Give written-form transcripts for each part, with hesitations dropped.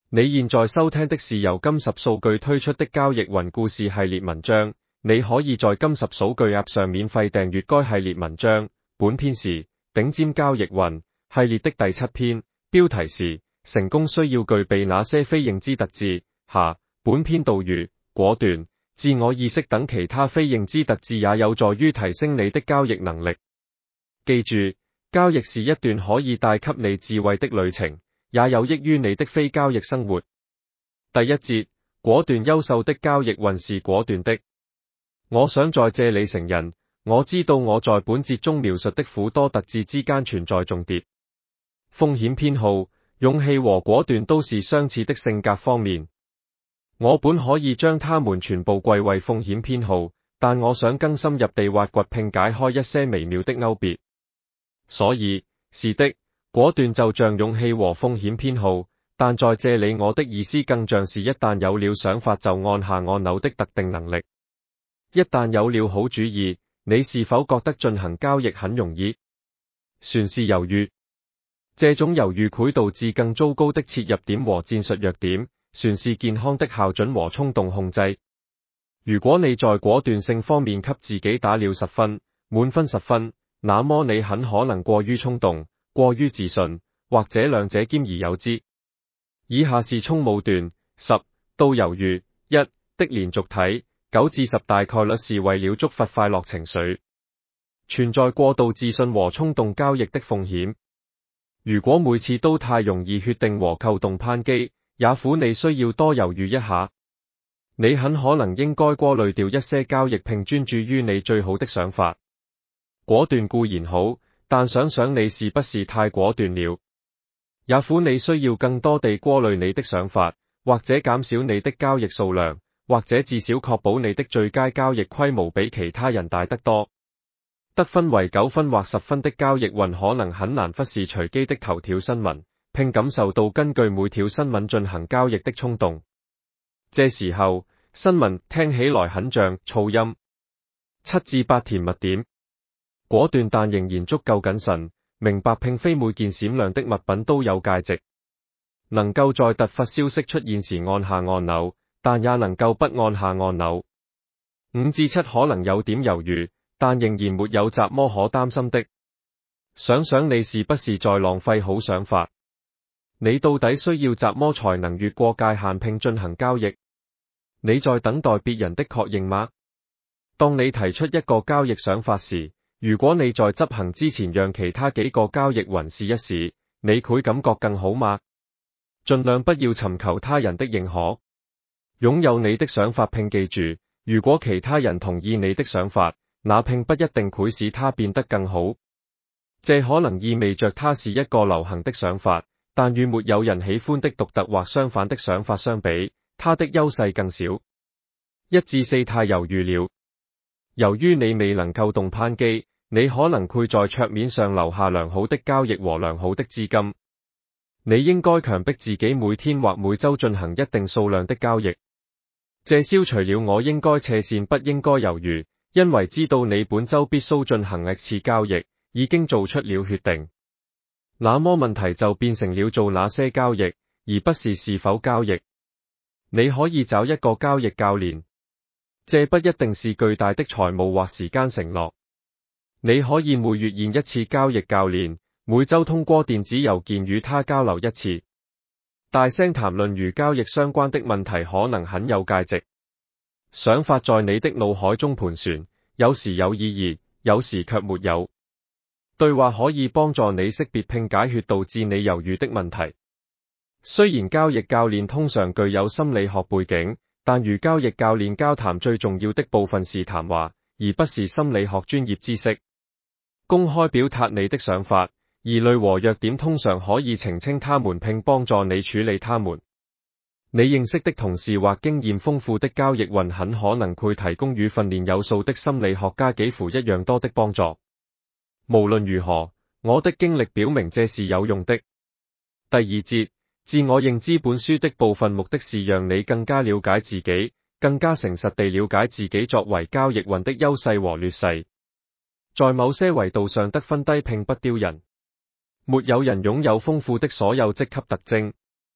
你現在收聽的是由金十數據推出的交易雲故事系列文章，你可以在金十數據 App 上免費訂閱該系列文章。本篇是頂尖交易雲系列的第7篇，標題是成功需要具備哪些非認知特質。下，本篇導語：果斷、自我意識等其他非認知特質也有助於提升你的交易能力。記住，交易是一段可以帶給你智慧的旅程，也有益於你的非交易生活。第一節，果斷優秀的交易雲是果斷的。我想在這裡承認，我知道我在本節中描述的許多特質之間存在重疊。風險偏好、勇氣和果斷都是相似的性格方面。我本可以將它們全部歸為風險偏好，但我想更深入地挖掘並解開一些微妙的勾別。所以，是的，果斷就像勇氣和風險偏好，但在這裡我的意思更像是一旦有了想法就按下按鈕的特定能力。一旦有了好主意，你是否覺得進行交易很容易？船是猶豫，這種猶豫會導致更糟糕的切入點和戰術弱點。船是健康的校準和衝動控制。如果你在果斷性方面給自己打了10分，滿分10分，那麼你很可能過於衝動、過於自信，或者兩者兼而有之。以下是聰武斷10到猶豫1的連續體，9至10大概率是為了觸發快樂情緒。存在過度自信和衝動交易的風險。如果每次都太容易決定和扣動扳機，也許你需要多猶豫一下。你很可能應該過濾掉一些交易並專注於你最好的想法。果斷固然好，但想想你是不是太果斷了？也許你需要更多地過濾你的想法，或者減少你的交易數量，或者至少確保你的最佳交易規模比其他人大得多。得分為9分或10分的交易雲可能很難忽視隨機的頭條新聞，並感受到根據每條新聞進行交易的衝動。這時候，新聞聽起來很像噪音。7至8甜蜜點，果斷但仍然足夠謹慎，明白並非每件閃亮的物品都有價值。能夠在突發消息出現時按下按鈕，但也能夠不按下按鈕。5至7可能有點猶豫，但仍然沒有什麼可擔心的。想想你是不是在浪費好想法？你到底需要什麼才能越過界限並進行交易？你在等待別人的確認嗎？當你提出一個交易想法時，如果你在執行之前讓其他幾個交易雲試一試，你會感覺更好嗎？盡量不要尋求他人的認可，擁有你的想法並記住，如果其他人同意你的想法，那並不一定會使它變得更好。這可能意味着它是一個流行的想法，但與沒有人喜歡的獨特或相反的想法相比，它的優勢更少。1至4太猶豫了。由於你未能扣動扳機，你可能會在桌面上留下良好的交易和良好的資金。你應該強迫自己每天或每週進行一定數量的交易。這消除了我應該斜線不應該猶豫，因為知道你本週必須進行 X 次交易，已經做出了決定。那麼問題就變成了做哪些交易，而不是是否交易。你可以找一個交易教練，這不一定是巨大的財務或時間承諾。你可以每月現一次交易教練，每週通過電子郵件與他交流一次。大聲談論與交易相關的問題可能很有價值。想法在你的腦海中盤旋，有時有意義，有時卻沒有。對話可以幫助你識別並解決導致你猶豫的問題。雖然交易教練通常具有心理學背景，但與交易教練交談最重要的部分是談話，而不是心理學專業知識。公開表達你的想法、疑慮和弱點通常可以澄清他們並幫助你處理他們。你認識的同事或經驗豐富的交易雲很可能會提供與訓練有素的心理學家幾乎一樣多的幫助。無論如何，我的經歷表明這是有用的。第2節，自我認知本書的部分目的是讓你更加了解自己，更加誠實地了解自己作為交易雲的優勢和劣勢。在某些維度上得分低並不丟人。沒有人擁有豐富的所有職級特徵。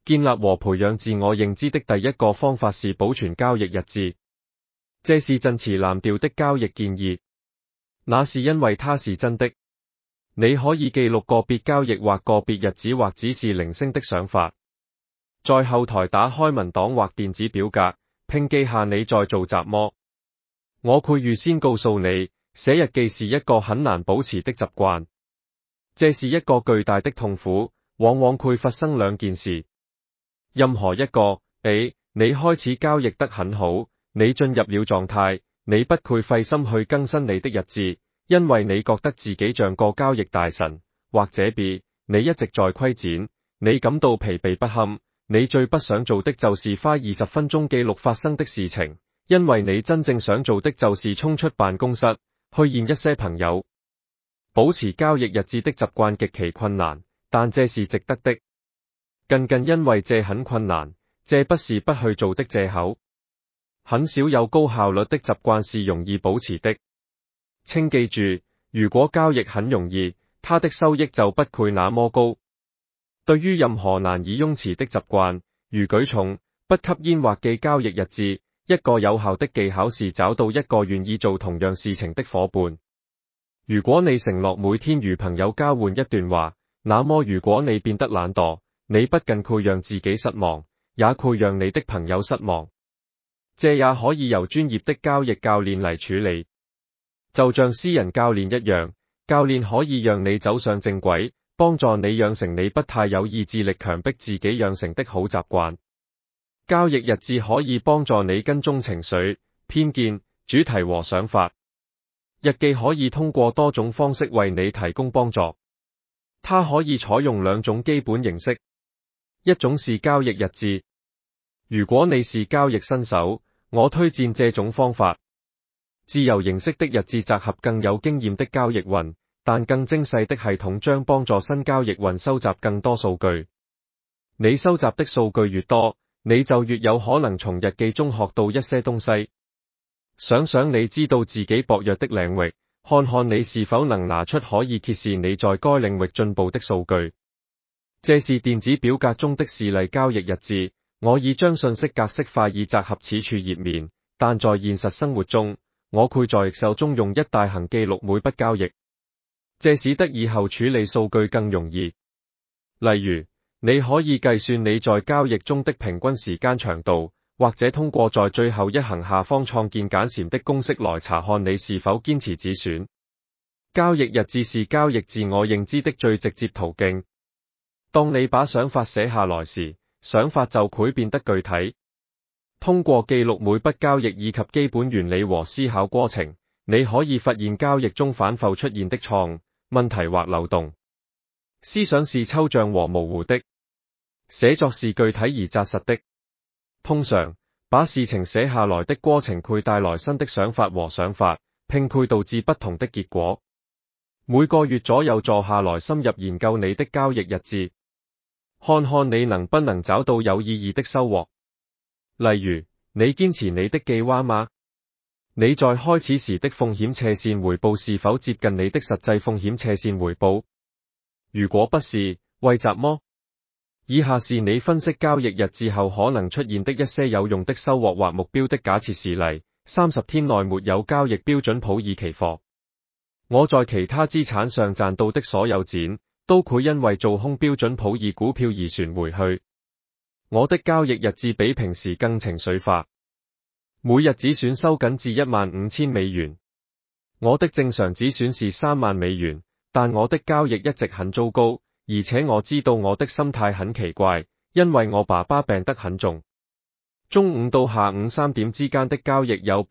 建立和培養自我認知的第一個方法是保存交易日誌。這是振詞濫調的交易建議，那是因為它是真的。你可以記錄個別交易或個別日子或只是零星的想法，在後台打開文檔或電子表格，並記下你在做什麼。我會預先告訴你，寫日記是一個很難保持的習慣，這是一個巨大的痛苦，往往會發生兩件事。任何一個，A，你開始交易得很好，你進入了狀態，你不會費心去更新你的日誌，因為你覺得自己像個交易大神，或者 B， 你一直在虧錢，你感到疲憊不堪，你最不想做的就是花20分鐘記錄發生的事情，因為你真正想做的就是衝出辦公室，去見一些朋友。保持交易日誌的習慣極其困難，但這是值得的。僅因為這很困難，這不是不去做的借口。很少有高效率的習慣是容易保持的。請記住，如果交易很容易，它的收益就不會那麼高。對於任何難以擁持的習慣，如舉重、不吸煙或記交易日誌，一個有效的技巧是找到一個願意做同樣事情的夥伴。如果你承諾每天與朋友交換一段話，那麼如果你變得懶惰，你不僅會讓自己失望，也會讓你的朋友失望。這也可以由專業的交易教練嚟處理，就像私人教練一樣，教練可以讓你走上正軌，幫助你養成你不太有意志力強迫自己養成的好習慣。交易日誌可以幫助你跟蹤情緒、偏見、主題和想法。日記可以通過多種方式為你提供幫助。它可以採用兩種基本形式，一種是交易日誌。如果你是交易新手，我推薦這種方法。自由形式的日誌集合更有經驗的交易員，但更精細的系統將幫助新交易員收集更多數據。你收集的數據越多，你就越有可能從日記中學到一些東西。想想你知道自己薄弱的領域，看看你是否能拿出可以揭示你在該領域進步的數據。這是電子表格中的示例交易日誌，我已將信息格式化以集合此處頁面，但在現實生活中，我會在 Excel 中用一大行記錄每筆交易，這使得以後處理數據更容易。例如，你可以計算你在交易中的平均時間長度，或者通過在最後一行下方創建簡闡的公式來查看你是否堅持止損。交易日誌是交易自我認知的最直接途徑。當你把想法寫下來時，想法就會變得具體。通過記錄每筆交易以及基本原理和思考過程，你可以發現交易中反覆出現的錯誤、問題或漏洞。思想是抽象和模糊的，寫作是具體而紮實的。通常，把事情寫下來的過程會帶來新的想法和想法，並會導致不同的結果。每個月左右坐下來深入研究你的交易日誌，看看你能不能找到有意義的收穫。例如，你堅持你的計劃嗎？你在開始時的風險斜線回報是否接近你的實際風險斜線回報？如果不是，為什麼？以下是你分析交易日誌後可能出現的一些有用的收穫或目標的假設事例。30天內沒有交易標準普爾期貨。我在其他資產上賺到的所有錢，都會因為做空標準普爾股票而旋回去。我的交易日誌比平時更情緒化，每日止損收緊至15000美元。我的正常止損是3萬美元，但我的交易一直很糟糕，而且我知道我的心態很奇怪，因為我爸爸病得很重。中午到下午3點之間的交易有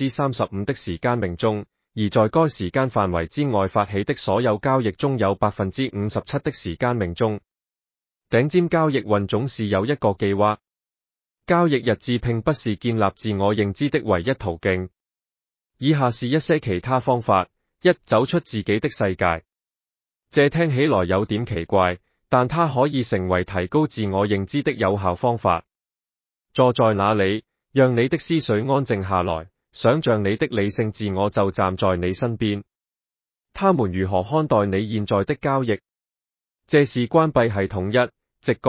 35% 的時間命中，而在該時間範圍之外發起的所有交易中有 57% 的時間命中。頂尖交易員總是有一個計劃。交易日誌並不是建立自我認知的唯一途徑。以下是一些其他方法：一、走出自己的世界。這聽起來有點奇怪，但它可以成為提高自我認知的有效方法。坐在那裡，讓你的思緒安靜下來，想象你的理性自我就站在你身邊。他們如何看待你現在的交易？這是關閉系統一、直覺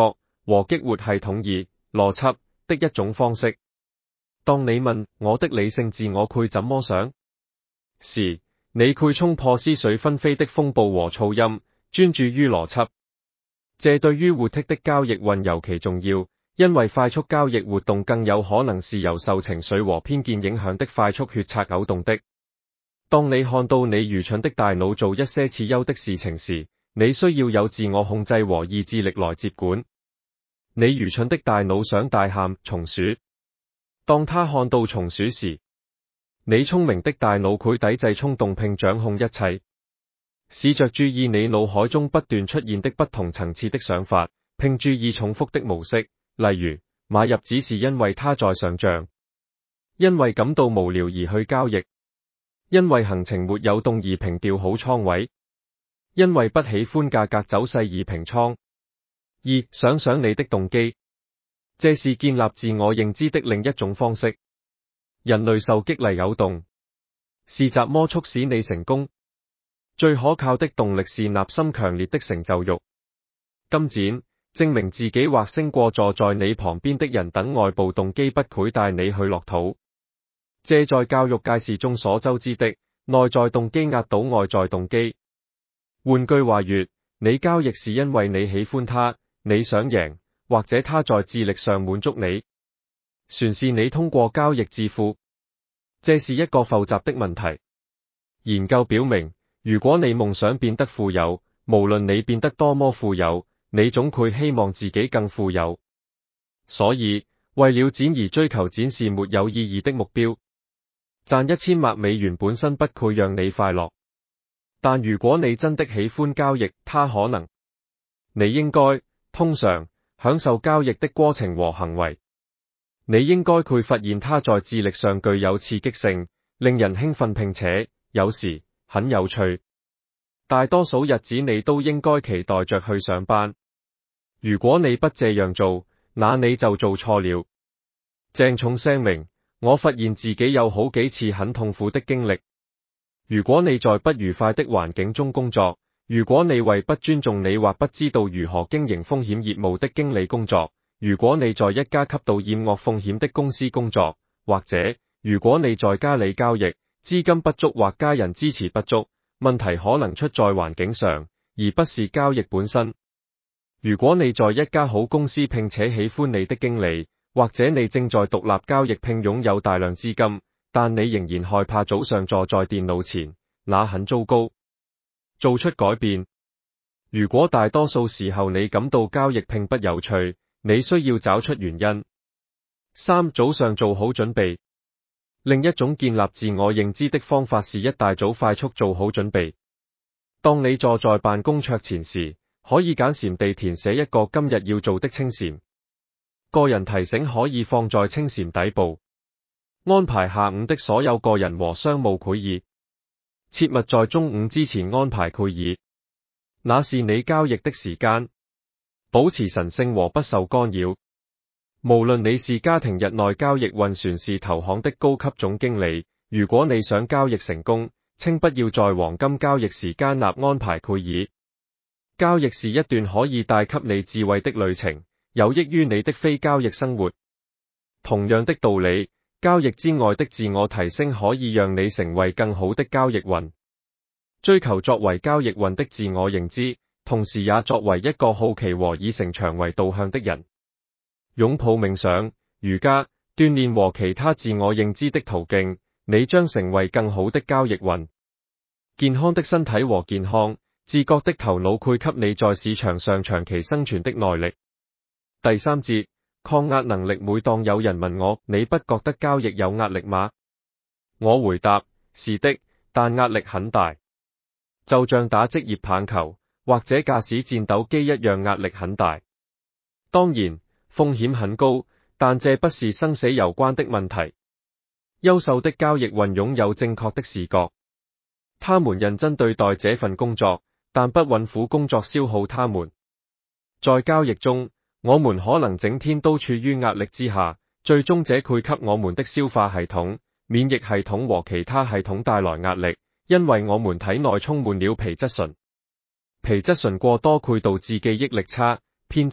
和激活系統二邏輯的一種方式。當你問我的理性自我會怎麼想時，你會衝破思緒紛飛的風暴和噪音，專注於邏輯。這對於活剔的交易運尤其重要，因為快速交易活動更有可能是由受情緒和偏見影響的快速決策勾動的。當你看到你愚蠢的大腦做一些次優的事情時，你需要有自我控制和意志力來接管。你愚蠢的大腦想大喊松鼠，當他看到松鼠時，你聰明的大腦會抵制衝動並掌控一切。試着注意你腦海中不斷出現的不同層次的想法，並注意重複的模式，例如買入只是因為它在上漲，因為感到無聊而去交易，因為行情沒有動而平調好倉位，因為不喜歡價格走勢而平倉。二、想想你的動機，這是建立自我認知的另一種方式。人類受激勵誘動，是什麼促使你成功？最可靠的動力是內心強烈的成就欲。金錢、證明自己或勝過坐在你旁邊的人等外部動機不會帶你去落土。這在教育界是眾所周知的，內在動機壓倒外在動機。換句話說，你交易是因為你喜歡他，你想贏，或者他在智力上滿足你。船是你通過交易致富，這是一個複雜的問題。研究表明，如果你夢想變得富有，無論你變得多麼富有，你總會希望自己更富有。所以，為了錢而追求錢是沒有意義的目標。賺1000萬美元本身不會讓你快樂，但如果你真的喜歡交易，它可能。你應該，通常，享受交易的過程和行為。你應該會發現它在智力上具有刺激性，令人興奮並且，有時，很有趣。大多數日子你都應該期待着去上班。如果你不這樣做，那你就做錯了。鄭重聲明，我發現自己有好幾次很痛苦的經歷。如果你在不愉快的環境中工作，如果你為不尊重你或不知道如何經營風險業務的經理工作，如果你在一家極度厭惡風險的公司工作，或者如果你在家裏交易，資金不足或家人支持不足，問題可能出在環境上，而不是交易本身。如果你在一家好公司並且喜歡你的經理，或者你正在獨立交易並擁有大量資金，但你仍然害怕早上坐在電腦前，那很糟糕。做出改變。如果大多數時候你感到交易並不有趣，你需要找出原因。3. 早上做好準備。另一種建立自我認知的方法是一大早快速做好準備。當你坐在辦公桌前時，可以簡閃地填寫一個今日要做的清禪。個人提醒可以放在清禪底部。安排下午的所有個人和商務會議。切勿在中午之前安排會議，那是你交易的時間。保持神聖和不受干擾。無論你是家庭日內交易運船是投行的高級總經理，如果你想交易成功，請不要在黃金交易時間內安排會議。交易是一段可以帶給你智慧的旅程，有益於你的非交易生活。同樣的道理，交易之外的自我提升可以讓你成為更好的交易運。追求作為交易運的自我認知，同時也作為一個好奇和以成長為導向的人。擁抱冥想、瑜伽、鍛煉和其他自我認知的途徑，你將成為更好的交易運。健康的身體和健康、自覺的頭腦會給你在市場上長期生存的耐力。第3節。抗壓能力。每當有人問我，你不覺得交易有壓力嗎？我回答，是的，但壓力很大。就像打職業棒球，或者駕駛戰鬥機一樣，壓力很大。當然，風險很高，但這不是生死攸關的問題。優秀的交易運擁有正確的視覺，他們認真對待這份工作，但不允許工作消耗他們。在交易中，我們可能整天都處於壓力之下，最終這會給我們的消化系統、免疫系統和其他系統帶來壓力，因為我們體內充滿了皮質醇。皮質醇過多會導致記憶力差、偏執、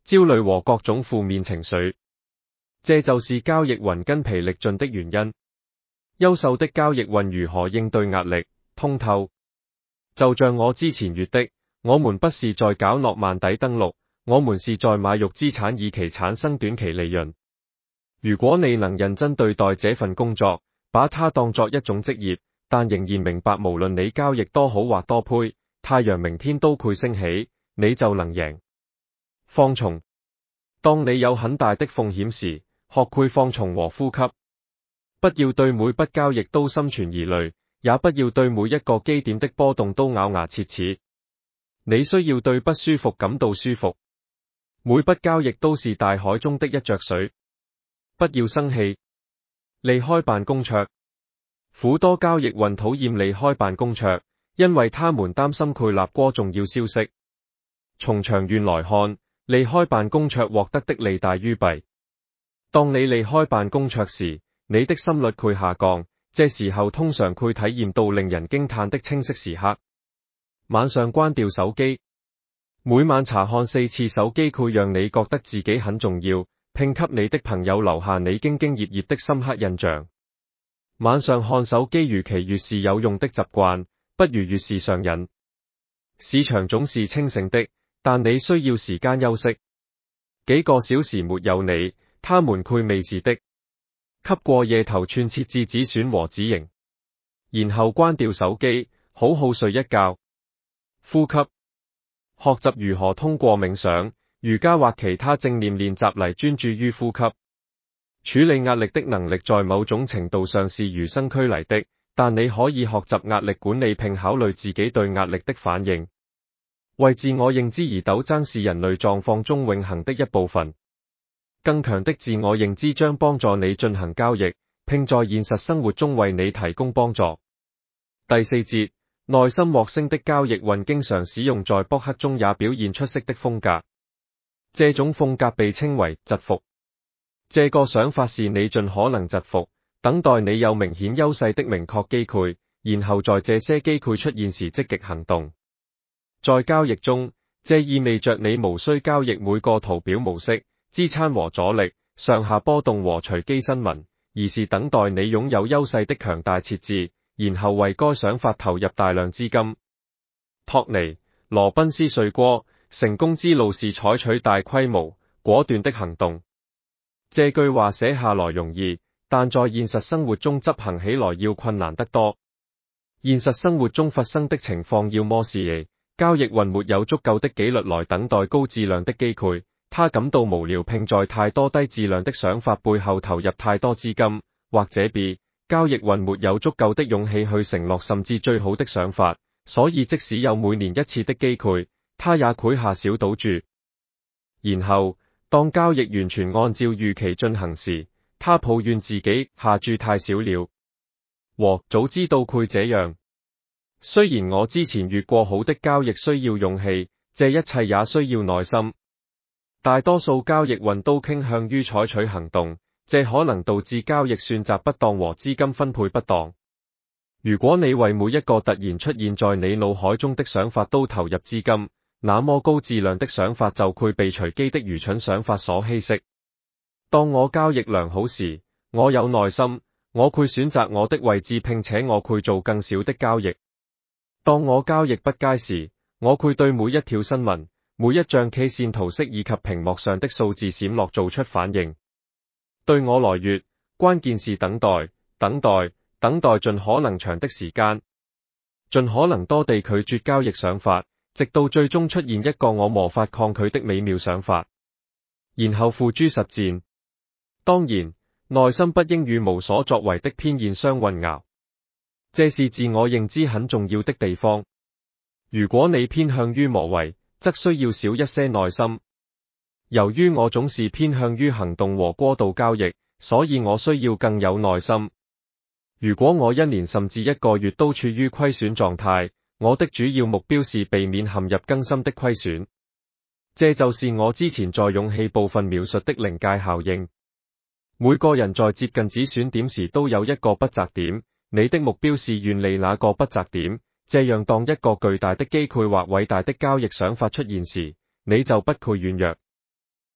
焦慮和各種負面情緒。這就是交易運筋疲力盡的原因。優秀的交易運如何應對壓力？通透。就像我之前閱的，我們不是在搞諾曼底登陸，我們是在買入資產以期產生短期利潤。如果你能認真對待這份工作，把它當作一種職業，但仍然明白無論你交易多好或多胚，太陽明天都會升起，你就能贏。放鬆。當你有很大的風險時，學會放鬆和呼吸。不要對每筆交易都心存疑慮，也不要對每一個基點的波動都咬牙切齒。你需要對不舒服感到舒服。每筆交易都是大海中的一滴水。不要生氣。離開辦公桌。苦多交易運討厭離開辦公桌，因為他們擔心蓋納過重要消息。從長遠來看，離開辦公桌獲得的利大於弊。當你離開辦公桌時，你的心率會下降，這時候通常會體驗到令人驚嘆的清晰時刻。晚上關掉手機。每晚查看4次手機會讓你覺得自己很重要，並給你的朋友留下你兢兢業業的深刻印象。晚上看手機如其越是有用的習慣，不如越是上癮。市場總是清醒的，但你需要時間休息。幾個小時沒有你，他們會未是的。給過夜頭寸設置止損和止盈，然後關掉手機，好好睡一覺。呼吸。學習如何通過冥想、瑜伽或其他正念練習嚟專注於呼吸。處理壓力的能力在某種程度上是與生俱來的，但你可以學習壓力管理並考慮自己對壓力的反應。為自我認知而鬥爭是人類狀況中永恆的一部分。更強的自我認知將幫助你進行交易，並在現實生活中為你提供幫助。第4節，內心獲勝的交易運經常使用在博客中也表現出色的風格。這種風格被稱為蟄伏。這個想法是你盡可能蟄伏，等待你有明顯優勢的明確機會，然後在這些機會出現時積極行動。在交易中，這意味着你無需交易每個圖表模式、支撐和阻力、上下波動和隨機新聞，而是等待你擁有優勢的強大設置，然後為該想法投入大量資金。托尼·羅賓斯說過，成功之路是採取大規模、果斷的行動。這句話寫下來容易，但在現實生活中執行起來要困難得多。現實生活中發生的情況要麼是交易運沒有足夠的紀律來等待高質量的機會，他感到無聊並在太多低質量的想法背後投入太多資金，或者 B， 交易運沒有足夠的勇氣去承諾甚至最好的想法，所以即使有每年一次的機會，他也潰下小賭注。然後當交易完全按照預期進行時，他抱怨自己下注太少了，早知道會這樣。雖然我之前越過好的交易需要勇氣，這一切也需要耐心。大多數交易運都傾向於採取行動，這可能導致交易選擇不當和資金分配不當。如果你為每一個突然出現在你腦海中的想法都投入資金，那麼高質量的想法就會被隨機的愚蠢想法所稀釋。當我交易良好時，我有耐心，我會選擇我的位置並且我會做更少的交易。當我交易不佳時，我會對每一條新聞、每一張 K 線圖式以及屏幕上的數字閃落做出反應。對我來說，關鍵是等待盡可能長的時間，盡可能多地拒絕交易想法，直到最終出現一個我無法抗拒的美妙想法，然後付諸實戰。當然，耐心不應與無所作為的偏見相混淆，這是自我認知很重要的地方。如果你偏向於無為，則需要少一些耐心。由於我總是偏向於行動和過度交易，所以我需要更有耐心。如果我一年甚至1個月都處於虧損狀態，我的主要目標是避免陷入更深的虧損。這就是我之前在勇氣部分描述的臨界效應。每個人在接近止損點時都有一個不擇點，你的目標是遠離那個不擇點，這樣當一個巨大的機會或偉大的交易想法出現時，你就不會軟弱。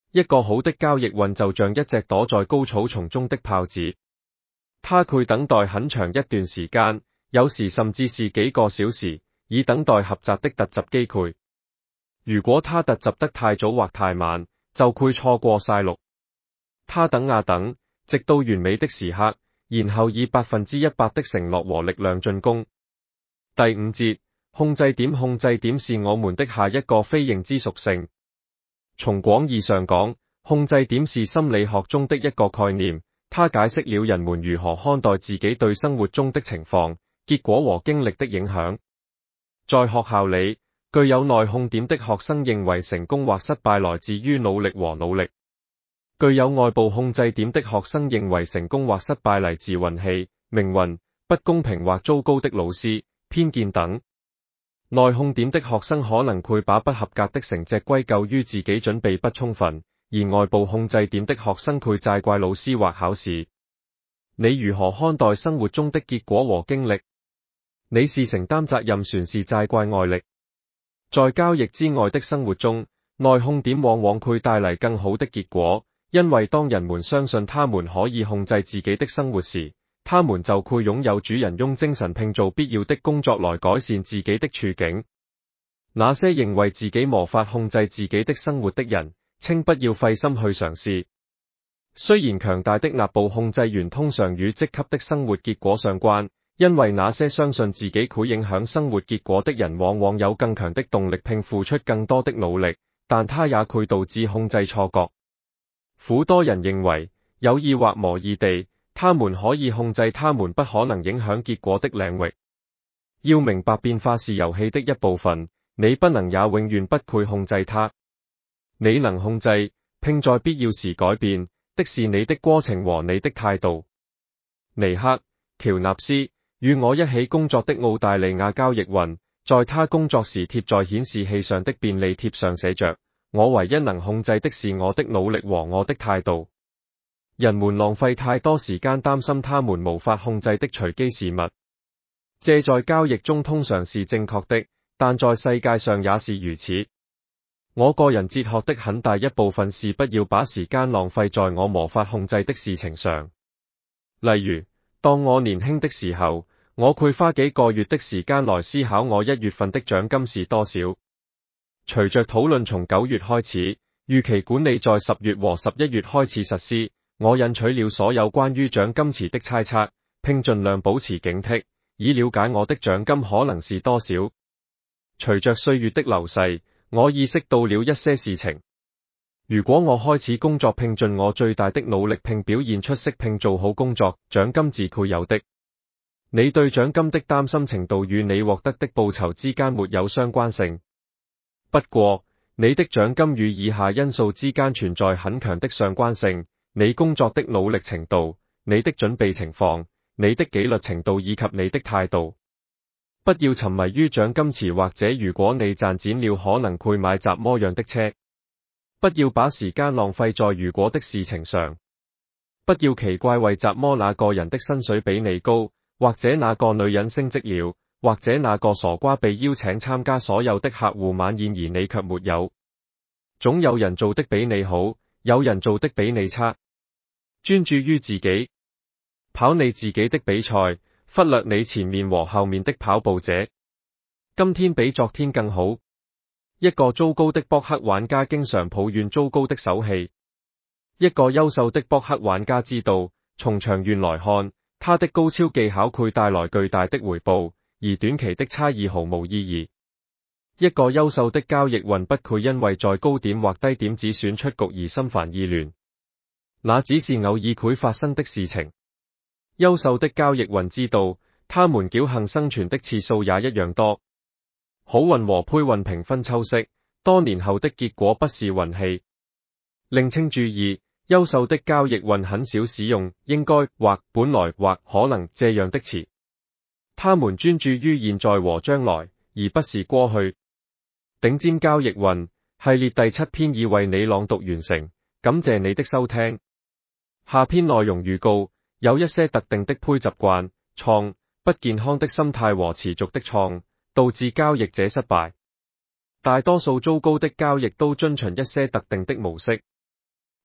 一個好的交易運就像一隻躲在高草叢中的豹子，它會等待很長一段時間，有時甚至是幾個小時，以等待狹窄的突襲機會。如果它突襲得太早或太慢，就會錯過晒路。它等啊等，直到完美的時刻，然後以100%的承諾和力量進攻。第5節，控制點。控制點是我們的下一個非認知屬性。從廣義上講，控制點是心理學中的一個概念，它解釋了人們如何看待自己對生活中的情況、結果和經歷的影響。在學校裡，具有內控點的學生認為成功或失敗來自於努力和努力。具有外部控制點的學生認為成功或失敗來自運氣、命運、不公平或糟糕的老師、偏見等。內控點的學生可能會把不合格的成績歸咎於自己準備不充分，而外部控制點的學生會責怪老師或考試。你如何看待生活中的結果和經歷？你是承擔責任船是責怪外力？在交易之外的生活中，內控點往往會帶嚟更好的結果。因為當人們相信他們可以控制自己的生活時，他們就會擁有主人翁精神，拼做必要的工作來改善自己的處境。那些認為自己無法控制自己的生活的人，請不要費心去嘗試。雖然強大的納部控制員通常與積極的生活結果相關，因為那些相信自己會影響生活結果的人往往有更強的動力並付出更多的努力，但它也會導致控制錯覺。許多人認為，有意或無意地，他們可以控制他們不可能影響結果的領域。要明白變化是遊戲的一部分，你不能也永遠不會控制它。你能控制，並在必要時改變的是你的過程和你的態度。尼克·喬納斯與我一起工作的澳大利亞交易員，在他工作時貼在顯示器上的便利貼上寫着：我唯一能控制的是我的努力和我的態度。人們浪費太多時間擔心他們無法控制的隨機事物，這在交易中通常是正確的，但在世界上也是如此。我個人哲學的很大一部分是不要把時間浪費在我無法控制的事情上。例如，當我年輕的時候，我會花幾個月的時間來思考我1月份的獎金是多少。隨着討論從9月開始，預期管理在10月和11月開始實施，我引取了所有關於獎金池的猜測，並盡量保持警惕，以了解我的獎金可能是多少。隨着歲月的流逝，我意識到了一些事情。如果我開始工作並盡我最大的努力並表現出色並做好工作，獎金自會有的。你對獎金的擔心程度與你獲得的報酬之間沒有相關性。不過，你的獎金與以下因素之間存在很強的相關性：你工作的努力程度、你的準備情況、你的紀律程度以及你的態度。不要沉迷於獎金池，或者如果你賺錢了可能會買什麼樣的車。不要把時間浪費在如果的事情上。不要奇怪為什麼那個人的薪水比你高，或者那個女人升職了，或者那個傻瓜被邀請參加所有的客戶晚宴而你卻沒有。總有人做的比你好，有人做的比你差。專注於自己，跑你自己的比賽，忽略你前面和後面的跑步者。今天比昨天更好。一個糟糕的撲克玩家經常抱怨糟糕的手氣。一個優秀的撲克玩家知道，從長遠來看，他的高超技巧會帶來巨大的回報，而短期的差異毫無意義。一個優秀的交易員不會因為在高點或低點只選出局而心煩意亂，那只是偶爾會發生的事情。優秀的交易員知道，他們僥倖生存的次數也一樣多。好運和配運平分秋色，多年後的結果不是運氣。另請注意，優秀的交易員很少使用應該或本來或可能這樣的詞，他們專注於現在和將來，而不是過去。頂尖交易員系列第7篇已為你朗讀完成，感謝你的收聽。下篇內容預告：有一些特定的配習慣、不健康的心態和持續的導致交易者失敗。大多數糟糕的交易都遵循一些特定的模式。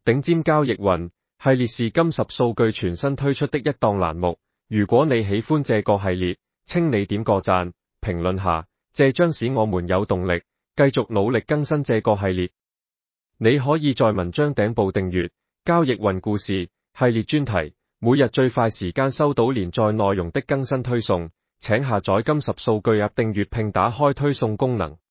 頂尖交易雲系列是金十數據全新推出的一檔欄目。如果你喜歡這個系列，請你點個讚，評論下，這將使我們有動力繼續努力更新這個系列。你可以在文章頂部訂閱交易雲故事系列專題，每日最快時間收到連載內容的更新推送。請下載金十數據 App 訂閱並打開推送功能。